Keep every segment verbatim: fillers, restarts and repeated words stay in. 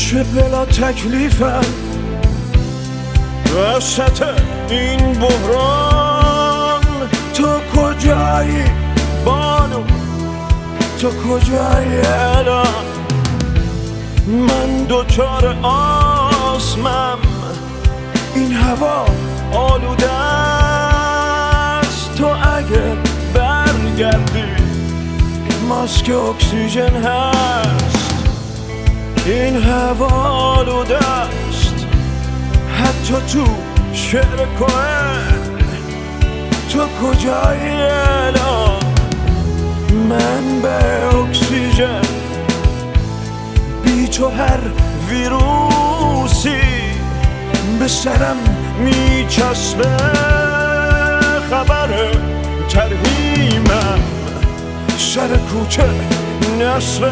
چه بلا تکلیفم وسط این بحران. تو کجایی بانو، تو کجایی الان؟ من دوچار آسمم، این هوا آلوده است. تو اگه برگردی ماسک اکسیژن هست. این هوا آلوده است حتی تو شعر کوهن. تو کجایی الان؟ من به اکسیژن بی تو هر ویروسی به سرم میچسبه. خبر ترهیمم سر کوچه نصبه.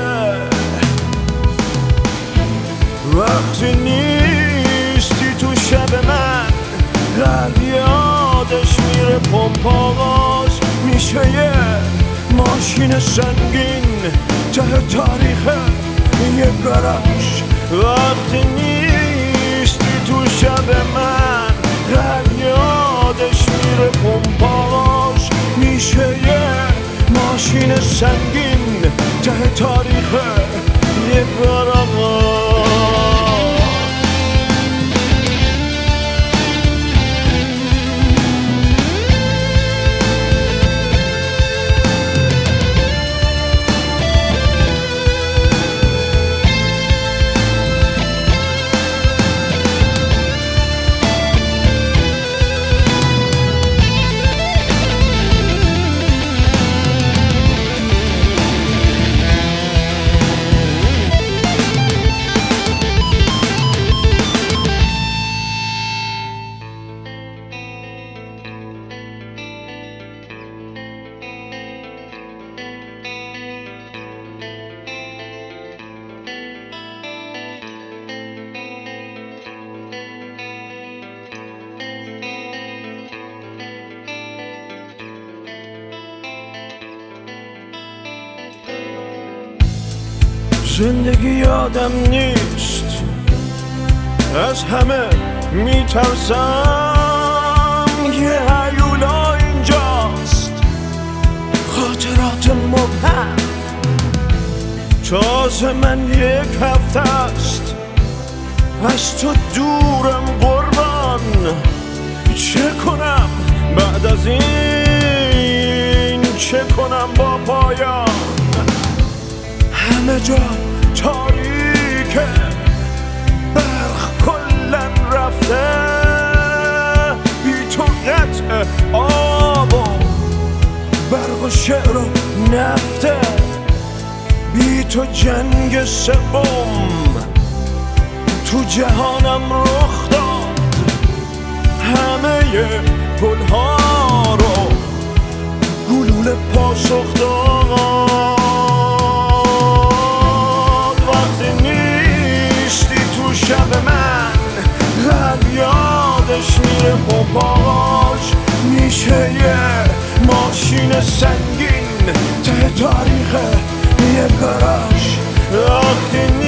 وقتی نیستی تو شب من قلب یادش میره پمپ آغاز میشه یه ماشین سنگین ته تاریخ یه گاراژ. وقتی نیستی تو شب من قلب یادش میره پمپ آغاز میشه یه ماشین سنگین ته تاریخ یه گاراژ. زندگی یادم نیست، از همه میترسم. یه هیولا اینجاست، خاطرات مبهم. تازه من یک هفته است از تو دورم قربان. چه کنم بعد از این، چه کنم با پایان؟ همه جا تاریکه، برق کلن رفته. بی تو قطع آب و برق و شعر و نفته. بی تو جنگ سوم تو جهانم رخ داد. همه گلها رو گلوله پاسخ داد. شب من قلب یادش میره پمپاژ میشه یه ماشین سنگین ته تاریخ یه گاراژ. وقتی